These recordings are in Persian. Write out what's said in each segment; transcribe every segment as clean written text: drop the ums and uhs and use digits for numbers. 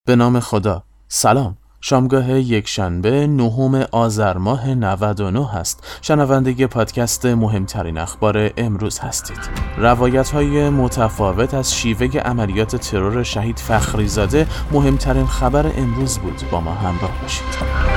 به نام خدا. سلام. شامگاه یکشنبه 9 آذر ماه 99 هست. شنونده پادکست مهمترین اخبار امروز هستید. روایت‌های متفاوت از شیوه عملیات ترور شهید فخریزاده مهمترین خبر امروز بود. با ما همراه باشید.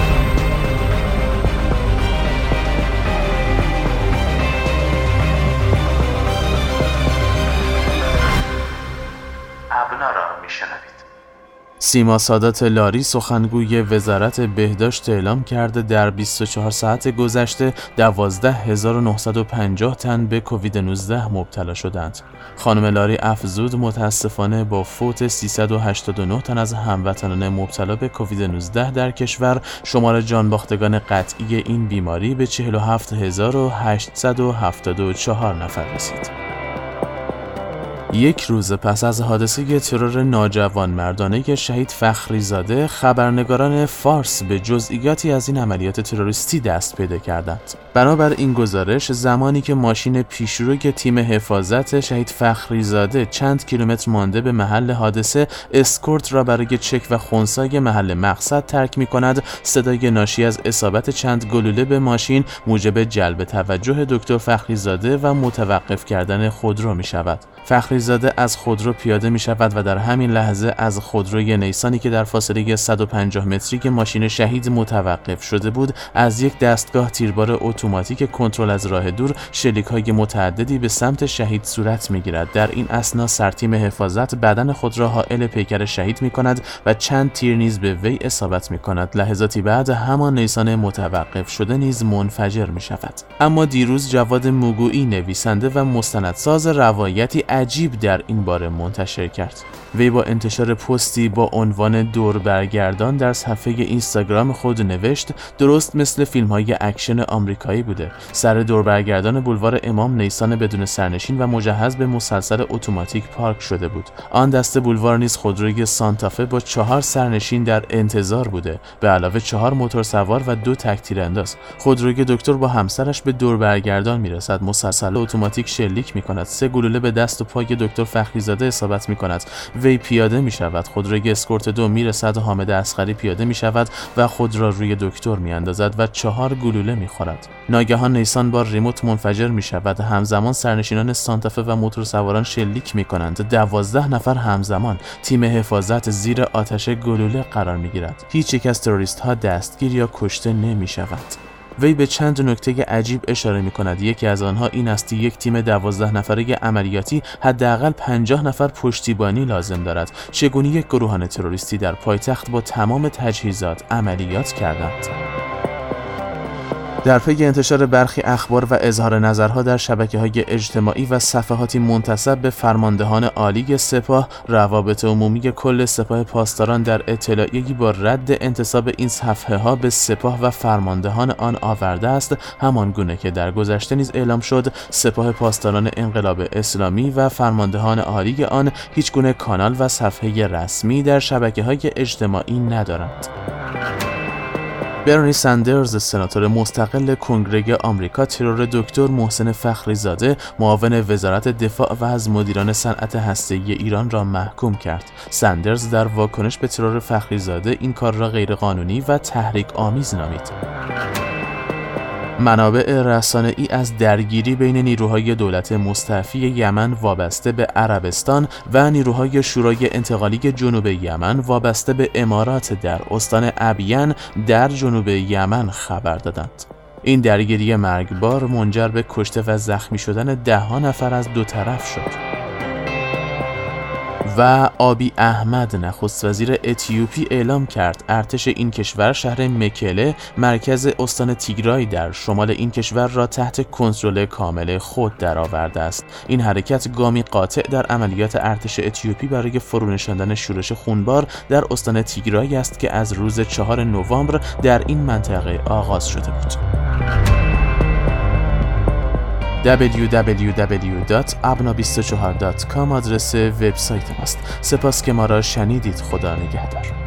سیما سادات لاری سخنگوی وزارت بهداشت اعلام کرده در 24 ساعت گذشته 12950 تن به کووید 19 مبتلا شدند. خانم لاری افزود متاسفانه با فوت 389 تن از هموطنان مبتلا به کووید 19 در کشور شمار جانباختگان قطعی این بیماری به 47874 نفر رسید. یک روز پس از حادثه ترور ناجوانمردانه شهید فخریزاده، خبرنگاران فارس به جزئیاتی از این عملیات تروریستی دست پیدا کردند. بنابر این گزارش، زمانی که ماشین پیشروی تیم حفاظت شهید فخریزاده چند کیلومتر مانده به محل حادثه اسکورت را برای چک و خنثی محل مقصد ترک می‌کند، صدای ناشی از اصابت چند گلوله به ماشین موجب جلب توجه دکتر فخریزاده و متوقف کردن خودرو می‌شود. فخریزاده از خودرو پیاده می شود و در همین لحظه از خودروی نیسانی که در فاصله 150 متری ماشین شهید متوقف شده بود، از یک دستگاه تیربار اتوماتیک کنترل از راه دور شلیک‌های متعددی به سمت شهید صورت می‌گیرد. در این اثنا سرتیم حفاظت بدن خود را حائل پیکر شهید می‌کند و چند تیر نیز به وی اصابت می‌کند. لحظاتی بعد همان نیسان متوقف شده نیز منفجر می‌شود. اما دیروز جواد موگویی، نویسنده و مستندساز، روایتی عجیب در این باره منتشر کرد. وی با انتشار پستی با عنوان دور برگردان در صفحه اینستاگرام خود نوشت: درست مثل فیلم‌های اکشن آمریکایی بوده. سر دور برگردان بولوار امام نیسان بدون سرنشین و مجهز به مسلسل اتوماتیک پارک شده بود. آن دسته بولوار نیز خودروی سانتافه با 4 سرنشین در انتظار بوده، به علاوه 4 موتورسوار و 2 تک تیرانداز. خودروی دکتر با همسرش به دور برگردان میرسد، مسلسل اتوماتیک شلیک می‌کند، 3 گلوله به دست و پای دکتر فخریزاده اصابت می‌کند. وی پیاده می‌شود، خودروی اسکورت 2 میرسد و حامد اصغری پیاده می‌شود و خود را روی دکتر می‌اندازد و 4 گلوله می‌خورد. ناگهان نیسان با ریموت منفجر می‌شود. همزمان سرنشینان سانتافه و موتورسواران شلیک می‌کنند. 12 نفر همزمان. تیم حفاظت زیر آتش گلوله قرار می‌گیرد. هیچ یک از تروریست‌ها دستگیر یا کشته نمی‌شود. وی به چند نکته عجیب اشاره می‌کند. یکی از آنها این است که یک تیم 12 نفره عملیاتی حداقل 50 نفر پشتیبانی لازم دارد. چگونه یک گروهان تروریستی در پایتخت با تمام تجهیزات عملیات کردند؟ در پی انتشار برخی اخبار و اظهار نظرها در شبکه‌های اجتماعی و صفحاتی منتسب به فرماندهان عالی سپاه، روابط عمومی کل سپاه پاسداران در اطلاعیه‌ای با رد انتساب این صفحه‌ها به سپاه و فرماندهان آن آورده است، همان گونه که در گذشته نیز اعلام شد سپاه پاسداران انقلاب اسلامی و فرماندهان عالی آن هیچ گونه کانال و صفحه رسمی در شبکه‌های اجتماعی ندارند. برنی سندرز، سناتور مستقل کنگره آمریکا، ترور دکتر محسن فخریزاده، معاون وزارت دفاع و از مدیران صنعت هسته‌ای ایران را محکوم کرد. سندرز در واکنش به ترور فخریزاده این کار را غیرقانونی و تحریک آمیز نامید. منابع رسانه‌ای از درگیری بین نیروهای دولت مستعفی یمن وابسته به عربستان و نیروهای شورای انتقالی جنوب یمن وابسته به امارات در استان ابین در جنوب یمن خبر دادند. این درگیری مرگبار منجر به کشته و زخمی شدن 10 نفر از دو طرف شد. و آبی احمد، نخست وزیر اتیوپی، اعلام کرد ارتش این کشور شهر مکله، مرکز استان تیگرای در شمال این کشور را تحت کنترل کامل خود درآورده است. این حرکت گامی قاطع در عملیات ارتش اتیوپی برای فرونشاندن شورش خونبار در استان تیگرای است که از روز 4 نوامبر در این منطقه آغاز شده بود. www.abna24.com آدرس وبسایت ماست. سپاس که ما را شنیدید. خدا نگهدار.